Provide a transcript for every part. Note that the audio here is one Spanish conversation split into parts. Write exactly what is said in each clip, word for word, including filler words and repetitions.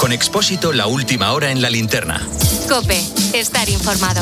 Con Expósito, la última hora en la linterna. COPE, estar informado.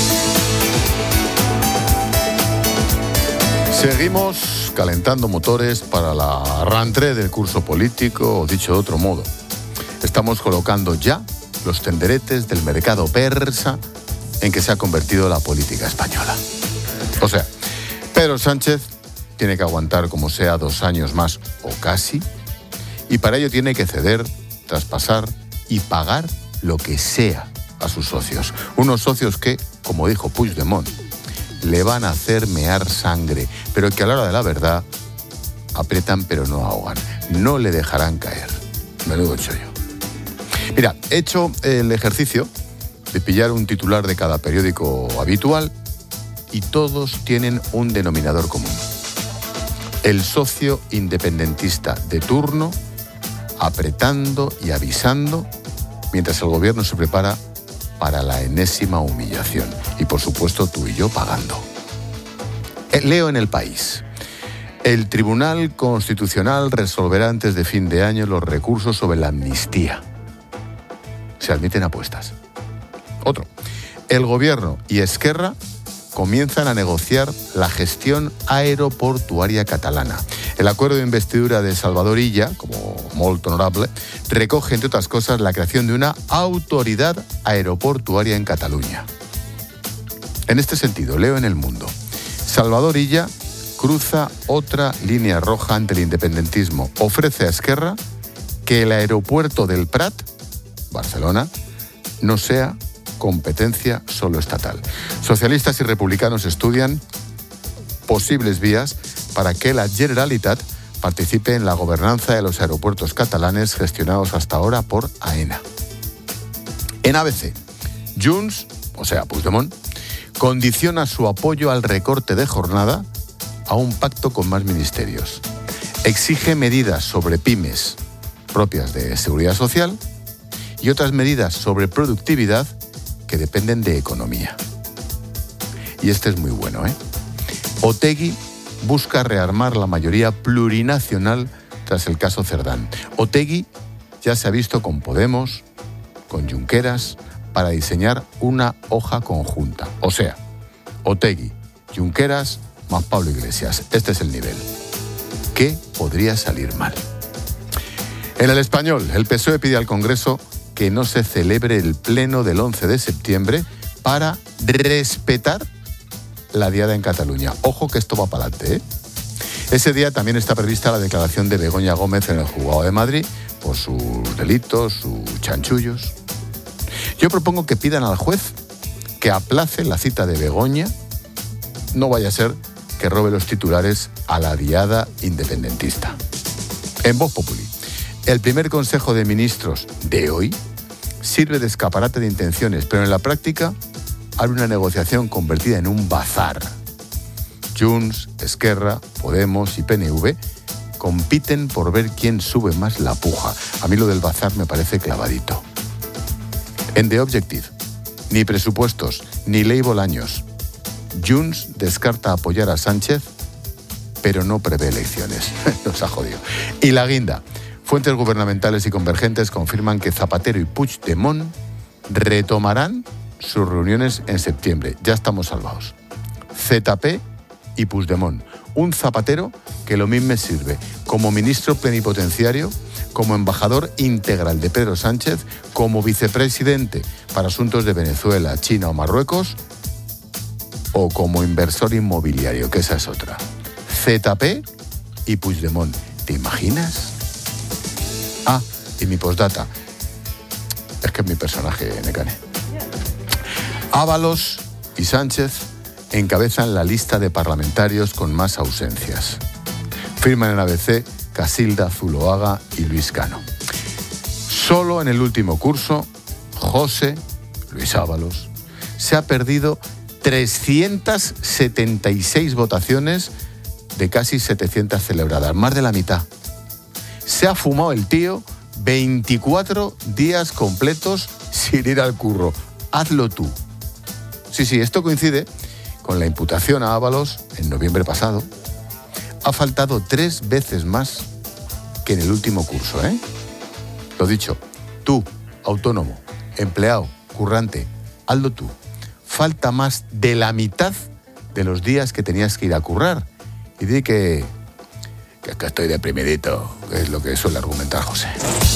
Seguimos calentando motores para la rentrée del curso político, o dicho de otro modo. Estamos colocando ya los tenderetes del mercado persa en que se ha convertido la política española. O sea, Pedro Sánchez tiene que aguantar como sea dos años más, o casi, y para ello tiene que ceder, traspasar y pagar lo que sea a sus socios. Unos socios que, como dijo Puigdemont, le van a hacer mear sangre, pero que a la hora de la verdad aprietan pero no ahogan. No le dejarán caer. Menudo chollo. Mira, he hecho el ejercicio de pillar un titular de cada periódico habitual y todos tienen un denominador común. El socio independentista de turno apretando y avisando mientras el gobierno se prepara para la enésima humillación. Y por supuesto tú y yo pagando. Leo en El País. El Tribunal Constitucional resolverá antes de fin de año los recursos sobre la amnistía. Se admiten apuestas. Otro. El gobierno y Esquerra comienzan a negociar la gestión aeroportuaria catalana. El acuerdo de investidura de Salvador Illa, como molt honorable, recoge, entre otras cosas, la creación de una autoridad aeroportuaria en Cataluña. En este sentido, leo en El Mundo. Salvador Illa cruza otra línea roja ante el independentismo. Ofrece a Esquerra que el aeropuerto del Prat, Barcelona, no sea competencia solo estatal. Socialistas y republicanos estudian posibles vías para que la Generalitat participe en la gobernanza de los aeropuertos catalanes gestionados hasta ahora por AENA. En A B C, Junts, o sea, Puigdemont, condiciona su apoyo al recorte de jornada a un pacto con más ministerios. Exige medidas sobre pymes propias de seguridad social y otras medidas sobre productividad que dependen de economía. Y este es muy bueno, ¿eh? Otegi busca rearmar la mayoría plurinacional tras el caso Cerdán. Otegi ya se ha visto con Podemos, con Junqueras, para diseñar una hoja conjunta. O sea, Otegi, Junqueras más Pablo Iglesias. Este es el nivel. ¿Qué podría salir mal? En El Español, el P S O E pide al Congreso que no se celebre el pleno del once de septiembre para respetar la diada en Cataluña. Ojo que esto va para adelante, ¿eh? Ese día también está prevista la declaración de Begoña Gómez en el juzgado de Madrid por sus delitos, sus chanchullos. Yo propongo que pidan al juez que aplace la cita de Begoña. No vaya a ser que robe los titulares a la diada independentista. En Voz Populi, el primer Consejo de Ministros de hoy sirve de escaparate de intenciones, pero en la práctica abre una negociación convertida en un bazar. Junts, Esquerra, Podemos y P N V compiten por ver quién sube más la puja. A mí lo del bazar me parece clavadito. En The Objective, ni presupuestos, ni ley Bolaños. Junts descarta apoyar a Sánchez, pero no prevé elecciones. Nos ha jodido. Y la guinda. Fuentes gubernamentales y convergentes confirman que Zapatero y Puigdemont retomarán sus reuniones en septiembre. Ya estamos salvados. Z P y Puigdemont. Un Zapatero que lo mismo sirve como ministro plenipotenciario, como embajador integral de Pedro Sánchez, como vicepresidente para asuntos de Venezuela, China o Marruecos, o como inversor inmobiliario, que esa es otra. Z P y Puigdemont. ¿Te imaginas? Ah, y mi postdata. Es que es mi personaje, Necane. Ábalos y Sánchez encabezan la lista de parlamentarios con más ausencias. Firman en A B C Casilda, Zuloaga y Luis Cano. Solo en el último curso, José, Luis Ábalos, se ha perdido trescientas setenta y seis votaciones de casi setecientas celebradas, más de la mitad. Se ha fumado el tío veinticuatro días completos sin ir al curro. Hazlo tú. Sí, sí, esto coincide con la imputación a Ábalos en noviembre pasado. Ha faltado tres veces más que en el último curso, ¿eh? Lo dicho, Tú, autónomo, empleado, currante, hazlo tú. Falta más de la mitad de los días que tenías que ir a currar. Y di que, que es que estoy deprimidito, que es lo que suele argumentar José.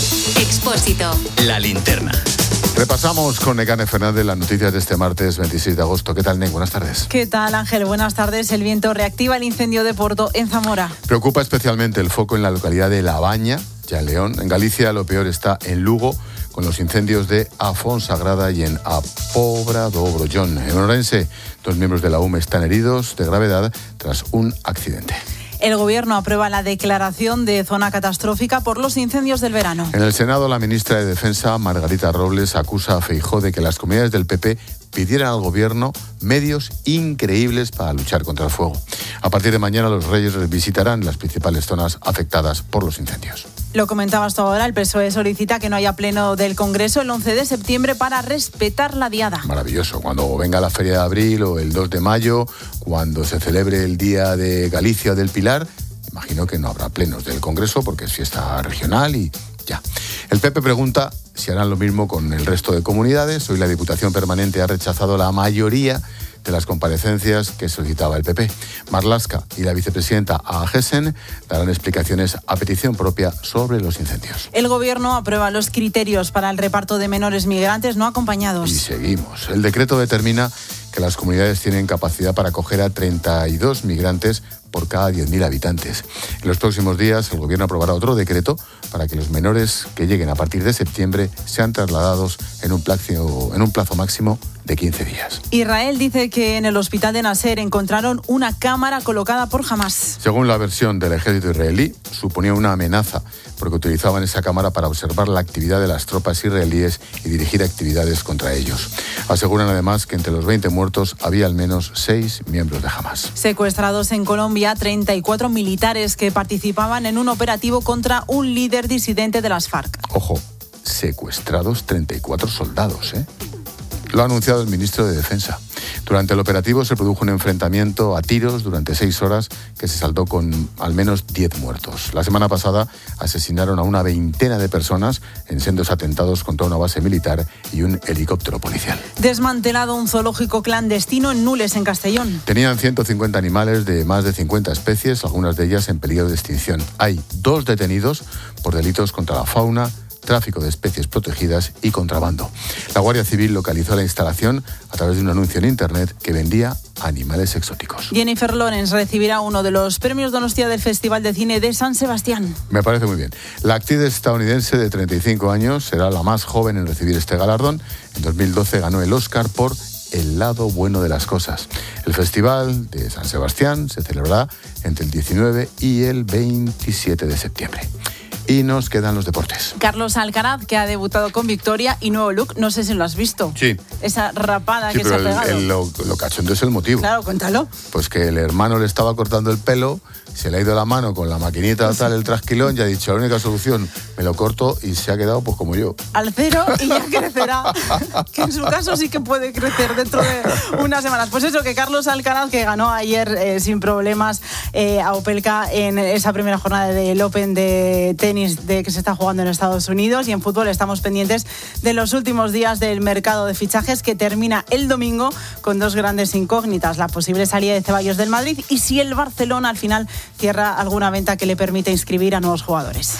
Expósito. La linterna. Repasamos con Nekane Fernández las noticias de este martes veintiséis de agosto. ¿Qué tal, Nek? Buenas tardes. ¿Qué tal, Ángel? Buenas tardes. El viento reactiva el incendio de Porto en Zamora. Preocupa especialmente el foco en la localidad de La Baña, ya en León. En Galicia lo peor está en Lugo, con los incendios de Afonsagrada y en Apobra do Brollón. En Ourense, dos miembros de la U M E están heridos de gravedad tras un accidente. El Gobierno aprueba la declaración de zona catastrófica por los incendios del verano. En el Senado, la ministra de Defensa, Margarita Robles, acusa a Feijóo de que las comunidades del P P pidieran al Gobierno medios increíbles para luchar contra el fuego. A partir de mañana, los Reyes visitarán las principales zonas afectadas por los incendios. Lo comentabas tú ahora, el P S O E solicita que no haya pleno del Congreso el once de septiembre para respetar la diada. Maravilloso. Cuando venga la Feria de Abril o el dos de mayo, cuando se celebre el Día de Galicia o del Pilar, imagino que no habrá plenos del Congreso porque es fiesta regional y ya. El P P pregunta si harán lo mismo con el resto de comunidades. Hoy la Diputación Permanente ha rechazado la mayoría de las comparecencias que solicitaba el P P. Marlaska y la vicepresidenta Agesen darán explicaciones a petición propia sobre los incendios. El Gobierno aprueba los criterios para el reparto de menores migrantes no acompañados. Y seguimos. El decreto determina que las comunidades tienen capacidad para acoger a treinta y dos migrantes por cada diez mil habitantes. En los próximos días, el Gobierno aprobará otro decreto para que los menores que lleguen a partir de septiembre sean trasladados en un plazo, en un plazo máximo de quince días. Israel dice que en el hospital de Nasser encontraron una cámara colocada por Hamás. Según la versión del ejército israelí, suponía una amenaza porque utilizaban esa cámara para observar la actividad de las tropas israelíes y dirigir actividades contra ellos. Aseguran además que entre los veinte muertos había al menos seis miembros de Hamás. Secuestrados en Colombia treinta y cuatro militares que participaban en un operativo contra un líder disidente de las FARC. Ojo, secuestrados treinta y cuatro soldados, ¿eh? Lo ha anunciado el ministro de Defensa. Durante el operativo se produjo un enfrentamiento a tiros durante seis horas que se saldó con al menos diez muertos. La semana pasada asesinaron a una veintena de personas en sendos atentados contra una base militar y un helicóptero policial. Desmantelado un zoológico clandestino en Nules, en Castellón. Tenían ciento cincuenta animales de más de cincuenta especies, algunas de ellas en peligro de extinción. Hay dos detenidos por delitos contra la fauna, tráfico de especies protegidas y contrabando. La Guardia Civil localizó la instalación a través de un anuncio en Internet que vendía animales exóticos. Jennifer Lawrence recibirá uno de los premios Donostia del Festival de Cine de San Sebastián. Me parece muy bien. La actriz estadounidense de treinta y cinco años será la más joven en recibir este galardón. En dos mil doce ganó el Oscar por El lado bueno de las cosas. El Festival de San Sebastián se celebrará entre el diecinueve y el veintisiete de septiembre. Y nos quedan los deportes. Carlos Alcaraz, que ha debutado con victoria y nuevo look, no sé si lo has visto. Sí. Esa rapada sí, que se ha el, pegado. El, lo, lo cachondo es el motivo. Claro, cuéntalo. Pues que el hermano le estaba cortando el pelo, se le ha ido la mano con la maquinita tal, el trasquilón, y ha dicho, la única solución, me lo corto, y se ha quedado pues como yo. Al cero y ya crecerá. Que en su caso sí que puede crecer dentro de unas semanas. Pues eso, que Carlos Alcaraz, que ganó ayer eh, sin problemas eh, a Opelka en esa primera jornada del Open de tenis de que se está jugando en Estados Unidos, y en fútbol estamos pendientes de los últimos días del mercado de fichajes que termina el domingo con dos grandes incógnitas: la posible salida de Ceballos del Madrid y si el Barcelona al final cierra alguna venta que le permita inscribir a nuevos jugadores.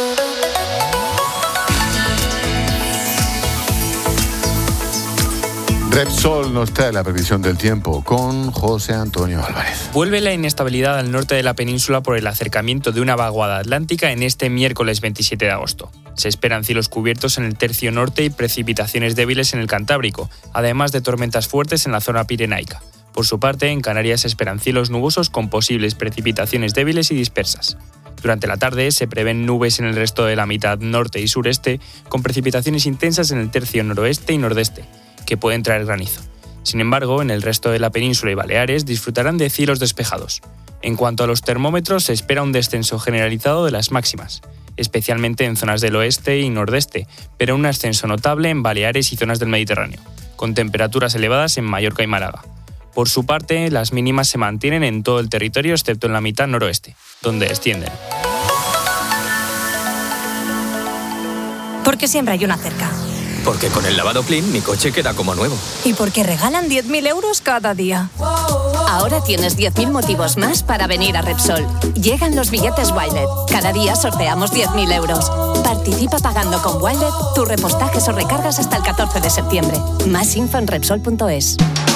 Repsol nos trae la previsión del tiempo con José Antonio Álvarez. Vuelve la inestabilidad al norte de la península por el acercamiento de una vaguada atlántica en este miércoles veintisiete de agosto. Se esperan cielos cubiertos en el tercio norte y precipitaciones débiles en el Cantábrico, además de tormentas fuertes en la zona pirenaica. Por su parte, en Canarias se esperan cielos nubosos con posibles precipitaciones débiles y dispersas. Durante la tarde se prevén nubes en el resto de la mitad norte y sureste, con precipitaciones intensas en el tercio noroeste y nordeste, que pueden traer granizo. Sin embargo, en el resto de la península y Baleares disfrutarán de cielos despejados. En cuanto a los termómetros, se espera un descenso generalizado de las máximas, especialmente en zonas del oeste y nordeste, pero un ascenso notable en Baleares y zonas del Mediterráneo, con temperaturas elevadas en Mallorca y Málaga. Por su parte, las mínimas se mantienen en todo el territorio excepto en la mitad noroeste, donde descienden. ¿Por qué Porque siempre hay una cerca. Porque con el lavado Clean mi coche queda como nuevo. Y porque regalan diez mil euros cada día. Ahora tienes diez mil motivos más para venir a Repsol. Llegan los billetes Wilet. Cada día sorteamos diez mil euros. Participa pagando con Wilet tus repostajes o recargas hasta el catorce de septiembre. Más info en Repsol punto es.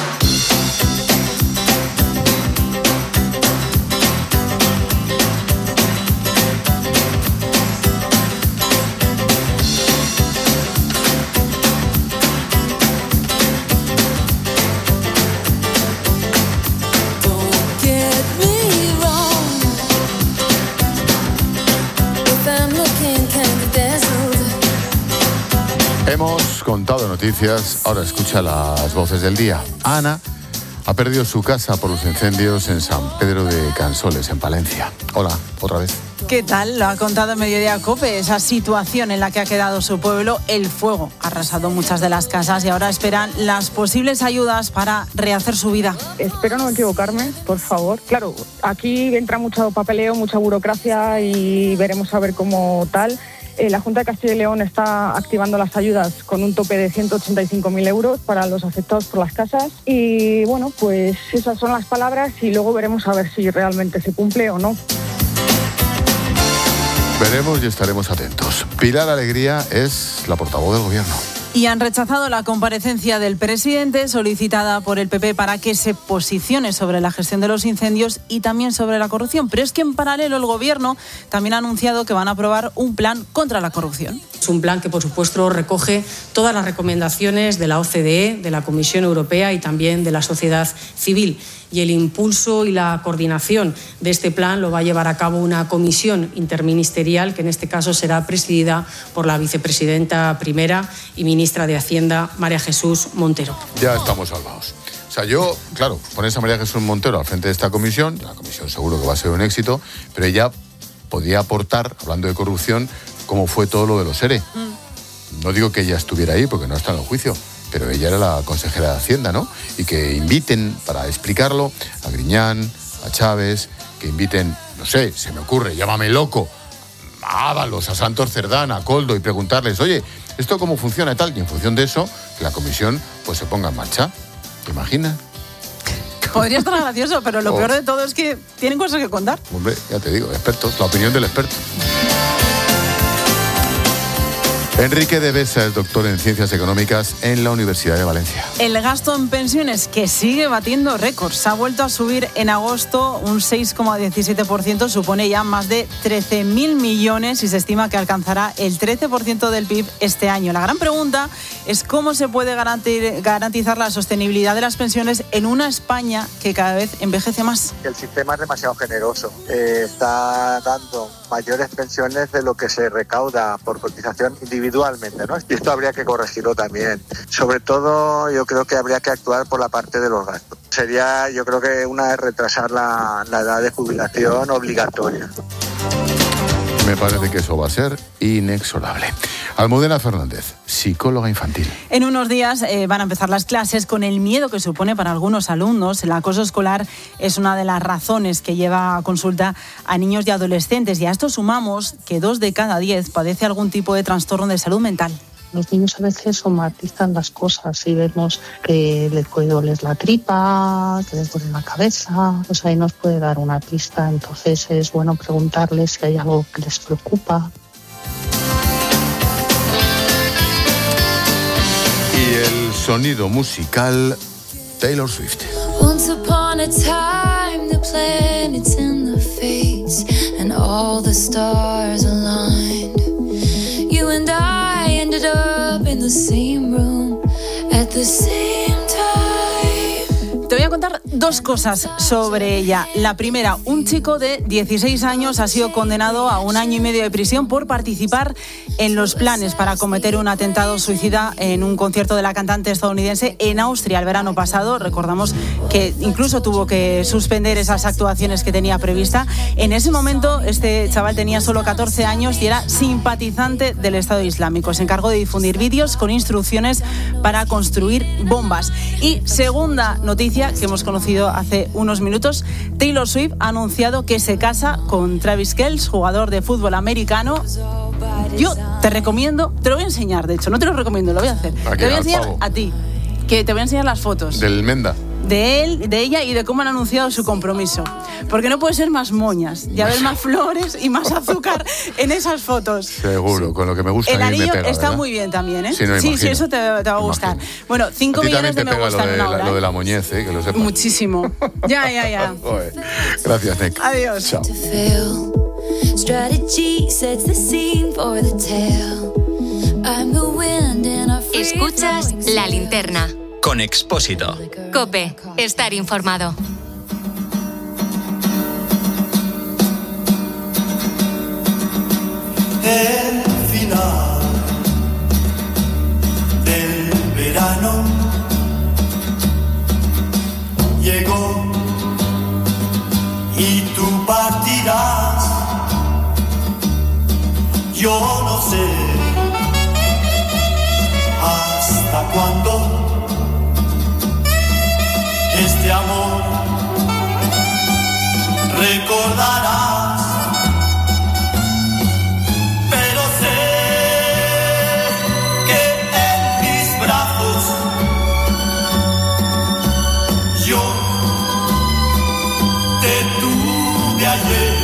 Hemos contado noticias, ahora escucha las voces del día. Ana ha perdido su casa por los incendios en San Pedro de Cansoles, en Palencia. Hola, otra vez. ¿Qué tal? Lo ha contado en Mediodía COPE, esa situación en la que ha quedado su pueblo. El fuego ha arrasado muchas de las casas y ahora esperan las posibles ayudas para rehacer su vida. Espero no equivocarme, por favor. Claro, aquí entra mucho papeleo, mucha burocracia y veremos a ver cómo tal. Eh, la Junta de Castilla y León está activando las ayudas con un tope de ciento ochenta y cinco mil euros para los afectados por las casas. Y bueno, pues esas son las palabras y luego veremos a ver si realmente se cumple o no. Veremos y estaremos atentos. Pilar Alegría es la portavoz del Gobierno. Y han rechazado la comparecencia del presidente solicitada por el P P para que se posicione sobre la gestión de los incendios y también sobre la corrupción. Pero es que en paralelo el Gobierno también ha anunciado que van a aprobar un plan contra la corrupción. Es un plan que, por supuesto, recoge todas las recomendaciones de la O C D E, de la Comisión Europea y también de la sociedad civil. Y el impulso y la coordinación de este plan lo va a llevar a cabo una comisión interministerial que en este caso será presidida por la vicepresidenta primera y ministra de Hacienda, María Jesús Montero. Ya estamos salvados. O sea, yo, claro, pones a María Jesús Montero al frente de esta comisión, la comisión seguro que va a ser un éxito, pero ella podía aportar, hablando de corrupción, cómo fue todo lo de los ERE. Mm. No digo que ella estuviera ahí porque no está en el juicio, pero ella era la consejera de Hacienda, ¿no? Y que inviten, para explicarlo, a Griñán, a Chávez, que inviten, no sé, se me ocurre, llámame loco, a Ábalos, a Santos Cerdán, a Coldo, y preguntarles, oye, ¿esto cómo funciona y tal? Y en función de eso, que la comisión pues se ponga en marcha. ¿Te imaginas? Podría estar gracioso, pero lo oh. peor de todo es que tienen cosas que contar. Hombre, ya te digo, expertos, la opinión del experto. Enrique de Besa es doctor en Ciencias Económicas en la Universidad de Valencia. El gasto en pensiones, que sigue batiendo récords, ha vuelto a subir en agosto un seis coma diecisiete por ciento, supone ya más de trece mil millones y se estima que alcanzará el trece por ciento del P I B este año. La gran pregunta es cómo se puede garantizar la sostenibilidad de las pensiones en una España que cada vez envejece más. El sistema es demasiado generoso, eh, está dando mayores pensiones de lo que se recauda por cotización individual. individualmente, ¿no? Y esto habría que corregirlo también. Sobre todo, yo creo que habría que actuar por la parte de los gastos. Sería, yo creo que una es retrasar la, la edad de jubilación obligatoria. Me parece que eso va a ser inexorable. Almudena Fernández, psicóloga infantil. En unos días eh, van a empezar las clases con el miedo que supone para algunos alumnos. El acoso escolar es una de las razones que lleva a consulta a niños y adolescentes. Y a esto sumamos que dos de cada diez padece algún tipo de trastorno de salud mental. Los niños a veces somatizan las cosas y vemos que les puede doler la tripa, que les duele la cabeza, pues ahí nos puede dar una pista. Entonces es bueno preguntarles si hay algo que les preocupa. Y el sonido musical, Taylor Swift. Once upon a time the planets in the face and all the stars aligned. You and I ended up in the same room at the same time. Te voy a contar dos cosas sobre ella. La primera, un chico de dieciséis años ha sido condenado a un año y medio de prisión por participar en los planes para cometer un atentado suicida en un concierto de la cantante estadounidense en Austria el verano pasado. Recordamos que incluso tuvo que suspender esas actuaciones que tenía prevista. En ese momento este chaval tenía solo catorce años y era simpatizante del Estado Islámico. Se encargó de difundir vídeos con instrucciones para construir bombas. Y segunda noticia que hemos conocido hace unos minutos, Taylor Swift ha anunciado que se casa con Travis Kelce, jugador de fútbol americano. Yo te recomiendo, te lo voy a enseñar, de hecho, no te lo recomiendo, lo voy a hacer. ¿A te voy a enseñar pavo? a ti, que te voy a enseñar las fotos. Del Menda. De él, de ella y de cómo han anunciado su compromiso. Porque no puede ser más moñas y haber más flores y más azúcar en esas fotos. Seguro, con lo que me gusta El a mí me anillo pega, está ¿verdad? muy bien también, ¿eh? Sí, no, sí, imagino. sí, eso te, te va a gustar. Bueno, cinco A ti millones también de te me pega lo gusta de, en una la, hora. lo de ¿eh? la moñez, ¿eh? Que lo sepas. Muchísimo. Ya, ya, ya. Joder. Gracias, Nick. Adiós. Chao. Strategy sets the scene for the tale. I'm the wind in a free Escuchas La Linterna. Con Expósito. COPE. Estar informado. El final del verano llegó y tú partirás. Yo no sé hasta cuándo este amor recordarás. Pero sé que en mis brazos yo te tuve ayer.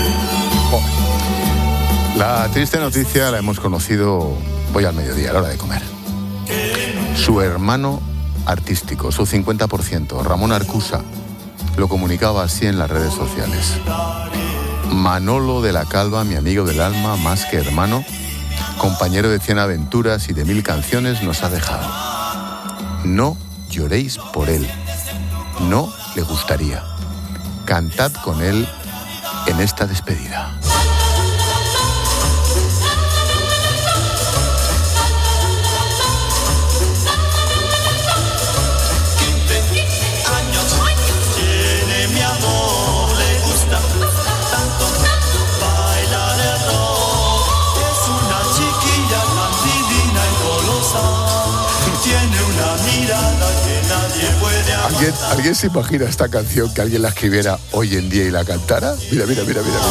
La triste noticia la hemos conocido hoy al mediodía, a la hora de comer. Su hermano artístico, su cincuenta por ciento, Ramón Arcusa, lo comunicaba así en las redes sociales. Manolo de la Calva, mi amigo del alma, más que hermano, compañero de cien aventuras y de mil canciones, nos ha dejado. No lloréis por él. No le gustaría. Cantad con él en esta despedida. ¿Alguien, ¿Alguien se imagina esta canción que alguien la escribiera hoy en día y la cantara? Mira, mira, mira, mira, mira.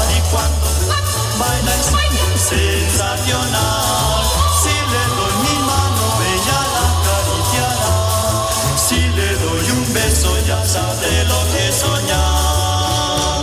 Sensacional, si le doy mi mano, ella la acariciará. Si le doy un beso, ya sabré lo que soñar.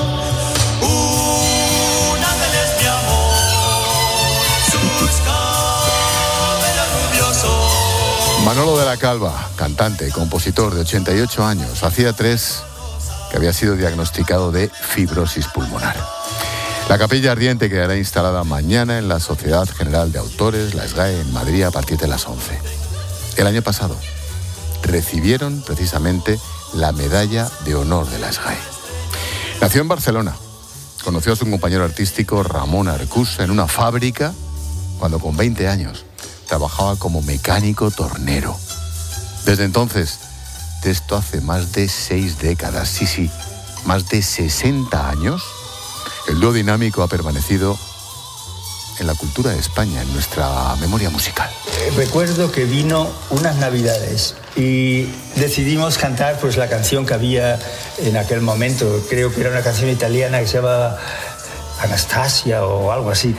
Un ángel es mi amor, sus cabellos rubiosos. Manolo de la Calva, cantante, compositor de ochenta y ocho años, hacía tres que había sido diagnosticado de fibrosis pulmonar. La capilla ardiente quedará instalada mañana en la Sociedad General de Autores, la SGAE, en Madrid a partir de las once. El año pasado recibieron precisamente la medalla de honor de la SGAE. Nació en Barcelona, conoció a su compañero artístico Ramón Arcusa en una fábrica cuando con veinte años trabajaba como mecánico tornero. Desde entonces, de esto hace más de seis décadas, sí, sí, más de sesenta años, el dúo dinámico ha permanecido en la cultura de España, en nuestra memoria musical. Recuerdo que vino unas navidades y decidimos cantar pues la canción que había en aquel momento. Creo que era una canción italiana que se llama Anastasia o algo así.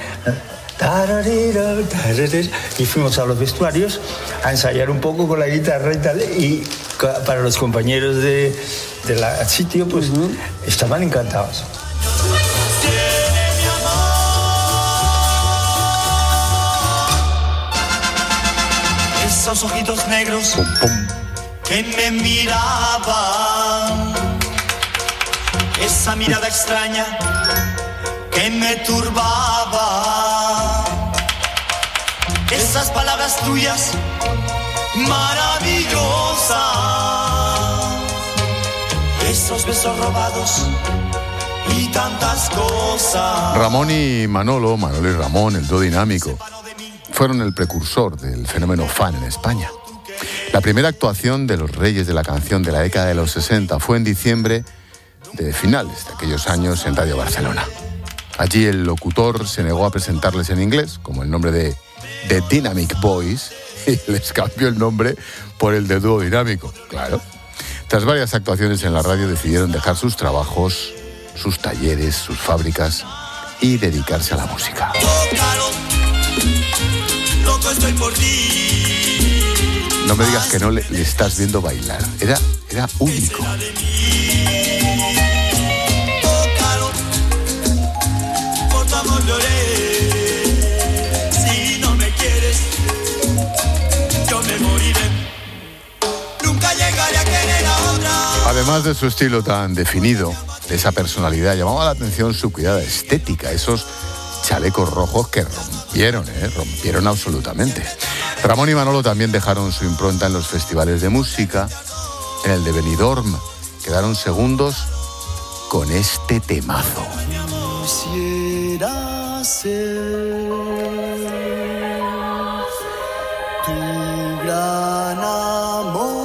Y fuimos a los vestuarios a ensayar un poco con la guitarra y tal, y para los compañeros de, de la sitio pues uh-huh. estaban encantados. Esos ojitos negros pum, pum. que me miraban, esa mirada extraña que me turbaba, esas palabras tuyas maravillosas, esos besos robados y tantas cosas. Ramón y Manolo, Manolo y Ramón, el dúo dinámico, fueron el precursor del fenómeno fan en España. La primera actuación de los Reyes de la Canción de la década de los sesenta fue en diciembre de finales de aquellos años en Radio Barcelona. Allí el locutor se negó a presentarles en inglés, como el nombre de The Dynamic Boys, y les cambió el nombre por el de Dúo Dinámico, claro. Tras varias actuaciones en la radio decidieron dejar sus trabajos, sus talleres, sus fábricas y dedicarse a la música. Tócalo, estoy por ti. No me digas que no le, le estás viendo bailar. Era, era único. Tócalo, por tu amor lloré. Si no me quieres, yo me moriré. Nunca llegaré a querer a otra. Además de su estilo tan definido, de esa personalidad, llamaba la atención su cuidada estética, esos chalecos rojos que rompieron, ¿eh? rompieron absolutamente. Ramón y Manolo también dejaron su impronta en los festivales de música, en el de Benidorm. Quedaron segundos con este temazo. Quisiera ser tu gran amor.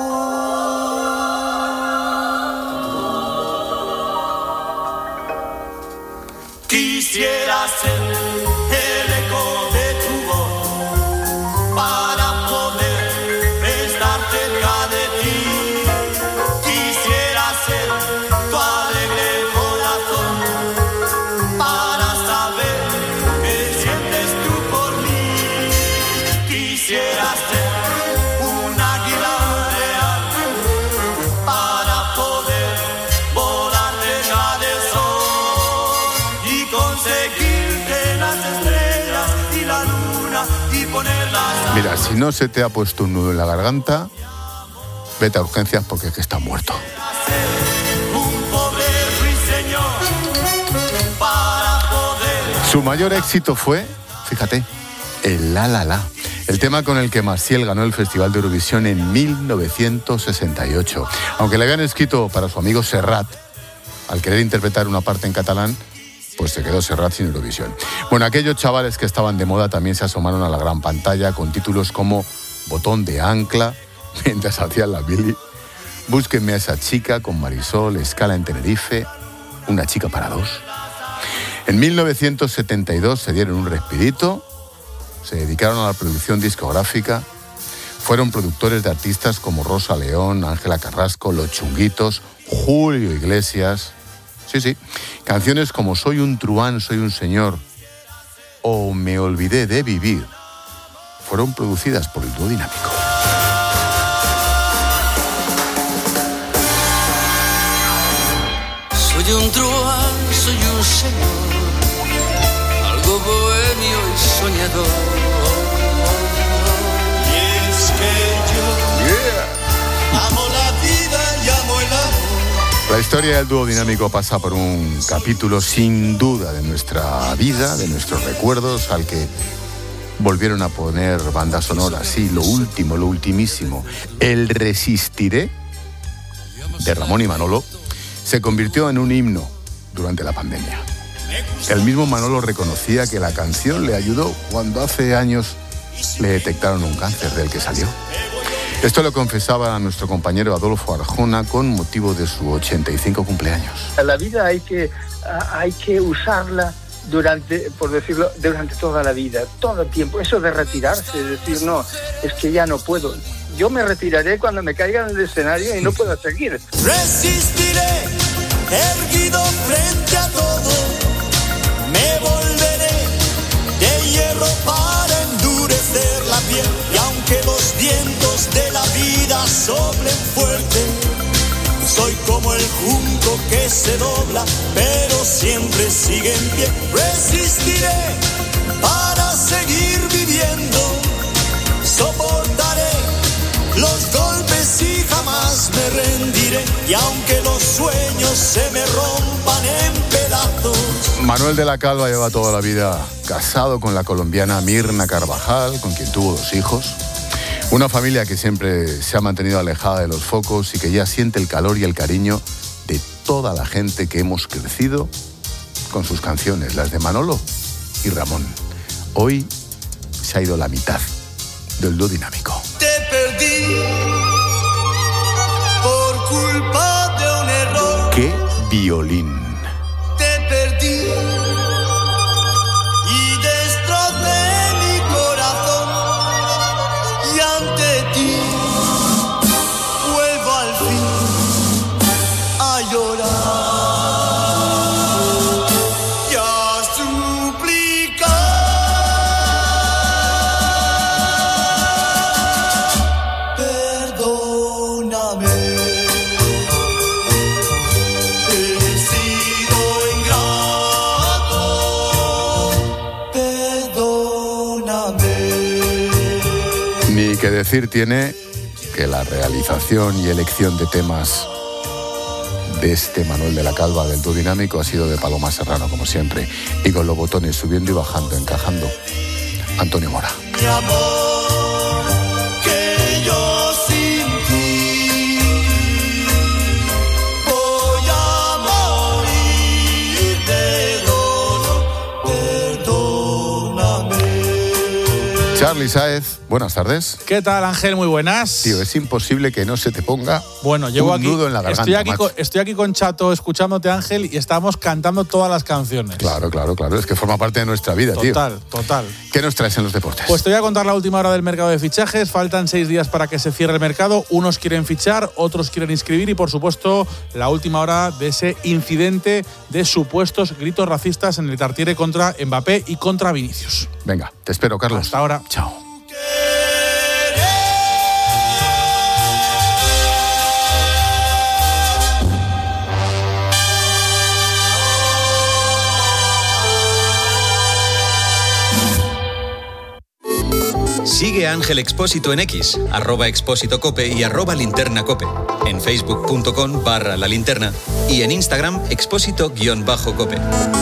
Quisiera ser el eco de tu voz para poder estar cerca de ti. Quisiera ser tu alegre corazón para saber qué sientes tú por mí. Quisiera ser un águila real para poder volar cerca del sol y conseguirte las estrellas y la luna y ponerlas. Mira, si no se te ha puesto un nudo en la garganta, vete a urgencias porque es que está muerto. Un pobre ruiseñor para poder. Su mayor éxito fue, fíjate, el La La La, el tema con el que Maciel ganó el Festival de Eurovisión en mil novecientos sesenta y ocho. Aunque le habían escrito para su amigo Serrat, al querer interpretar una parte en catalán, pues se quedó Serrat sin Eurovisión. Bueno, aquellos chavales que estaban de moda también se asomaron a la gran pantalla con títulos como Botón de ancla, mientras hacían la Billy, Búsquenme a esa chica con Marisol, Escala en Tenerife, Una chica para dos. En mil novecientos setenta y dos se dieron un respirito, se dedicaron a la producción discográfica, fueron productores de artistas como Rosa León, Ángela Carrasco, Los Chunguitos, Julio Iglesias. Sí, sí, canciones como Soy un truán, soy un señor o Me olvidé de vivir fueron producidas por el dúo dinámico. Soy un truán, soy un señor, algo bohemio y soñador. Y es que yo yeah. amo la vida y amo el amor. La historia del dúo dinámico pasa por un capítulo sin duda de nuestra vida, de nuestros recuerdos, al que volvieron a poner bandas sonoras. Sí, lo último, lo ultimísimo. El Resistiré, de Ramón y Manolo, se convirtió en un himno durante la pandemia. El mismo Manolo reconocía que la canción le ayudó cuando hace años le detectaron un cáncer del que salió. Esto lo confesaba a nuestro compañero Adolfo Arjona con motivo de su ochenta y cinco cumpleaños. La vida hay que, hay que usarla durante, por decirlo, durante toda la vida, todo el tiempo. Eso de retirarse, decir, no, es que ya no puedo. Yo me retiraré cuando me caiga en el escenario y no pueda seguir. Resistiré, erguido frente a todo. Me volveré de hierro para endurecer la piel. Y aunque los vientos de la vida soplen fuerte, soy como el junco que se dobla, pero siempre sigue en pie. Resistiré para seguir viviendo. Soportaré los golpes y jamás me rendiré. Y aunque los sueños se me rompan en pedazos. Manuel de la Calva lleva toda la vida casado con la colombiana Mirna Carvajal, con quien tuvo dos hijos. Una familia que siempre se ha mantenido alejada de los focos y que ya siente el calor y el cariño de toda la gente que hemos crecido con sus canciones, las de Manolo y Ramón. Hoy se ha ido la mitad del dúo dinámico. Te perdí por culpa de un error. ¡Qué violín! Te perdí y destrocé mi corazón. Y ante ti vuelvo al fin a llorar y a suplicar. Y que decir tiene que la realización y elección de temas de este Manuel de la Calva del dúo dinámico ha sido de Paloma Serrano, como siempre, y con los botones subiendo y bajando, encajando, Antonio Mora. Mi amor, que yo sin ti voy a morir de dolor, perdóname. Charly Sáez, buenas tardes. ¿Qué tal, Ángel? Muy buenas. Tío, es imposible que no se te ponga bueno, llevo un aquí, nudo en la garganta. Estoy aquí, macho. con, estoy aquí con Chato escuchándote, Ángel, y estamos cantando todas las canciones. Claro, claro, claro. Es que forma parte de nuestra vida, total, tío. Total, total. ¿Qué nos traes en los deportes? Pues te voy a contar la última hora del mercado de fichajes. Faltan seis días para que se cierre el mercado. Unos quieren fichar, otros quieren inscribir y, por supuesto, la última hora de ese incidente de supuestos gritos racistas en el Tartiere contra Mbappé y contra Vinicius. Venga, te espero, Carlos. Hasta ahora. Chao. Sigue a Ángel Expósito en X, arroba Expósito Cope y arroba Linterna Cope, en facebook.com barra La Linterna y en Instagram Expósito-Cope.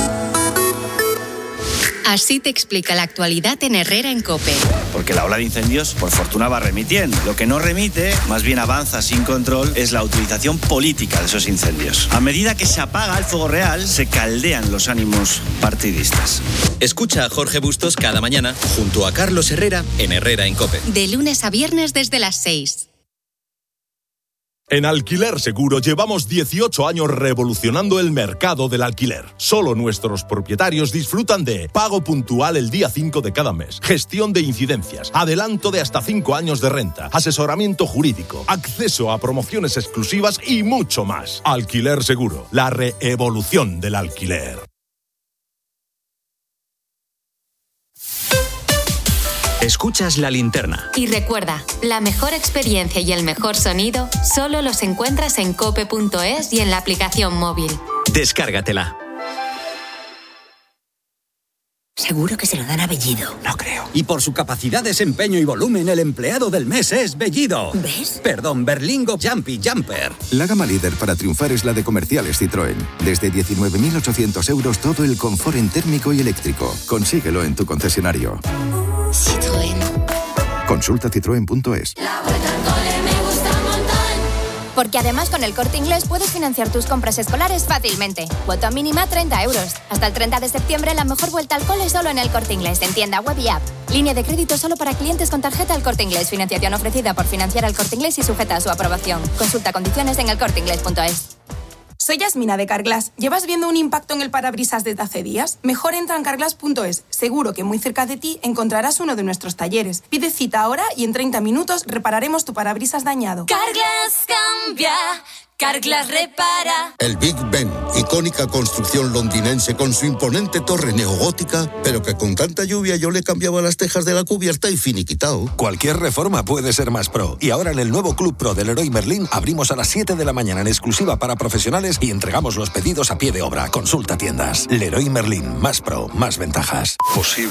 Así te explica la actualidad en Herrera en COPE. Porque la ola de incendios, por fortuna, va remitiendo. Lo que no remite, más bien avanza sin control, es la utilización política de esos incendios. A medida que se apaga el fuego real, se caldean los ánimos partidistas. Escucha a Jorge Bustos cada mañana junto a Carlos Herrera en Herrera en COPE. De lunes a viernes desde las seis. En Alquiler Seguro llevamos dieciocho años revolucionando el mercado del alquiler. Solo nuestros propietarios disfrutan de pago puntual el día cinco de cada mes, gestión de incidencias, adelanto de hasta cinco años de renta, asesoramiento jurídico, acceso a promociones exclusivas y mucho más. Alquiler Seguro, la reevolución del alquiler. Escuchas La Linterna. Y recuerda, la mejor experiencia y el mejor sonido solo los encuentras en cope punto es y en la aplicación móvil. Descárgatela. Seguro que se lo dan a Bellido. No creo. Y por su capacidad, desempeño y volumen, el empleado del mes es Bellido. ¿Ves? Perdón, Berlingo Jumpy Jumper. La gama líder para triunfar es la de comerciales Citroën. Desde diecinueve mil ochocientos euros todo el confort en térmico y eléctrico. Consíguelo en tu concesionario. Citroën. Consulta citroen punto es. Porque además con el Corte Inglés puedes financiar tus compras escolares fácilmente. Cuota mínima treinta euros. Hasta el treinta de septiembre la mejor vuelta al cole solo en el Corte Inglés, en tienda web y app. Línea de crédito solo para clientes con tarjeta El Corte Inglés. Financiación ofrecida por Financiar al Corte Inglés y sujeta a su aprobación. Consulta condiciones en el corte inglés punto es. Soy Yasmina de Carglass. ¿Llevas viendo un impacto en el parabrisas desde hace días? Mejor entra en carglass punto es. Seguro que muy cerca de ti encontrarás uno de nuestros talleres. Pide cita ahora y en treinta minutos repararemos tu parabrisas dañado. Carglass cambia, Carglass repara. El Big Ben, icónica construcción londinense con su imponente torre neogótica, pero que con tanta lluvia yo le cambiaba las tejas de la cubierta y finiquitao. Cualquier reforma puede ser más pro. Y ahora en el nuevo Club Pro del Leroy Merlin abrimos a las siete de la mañana en exclusiva para profesionales y entregamos los pedidos a pie de obra. Consulta tiendas. Leroy Merlin, más pro, más ventajas. Posible.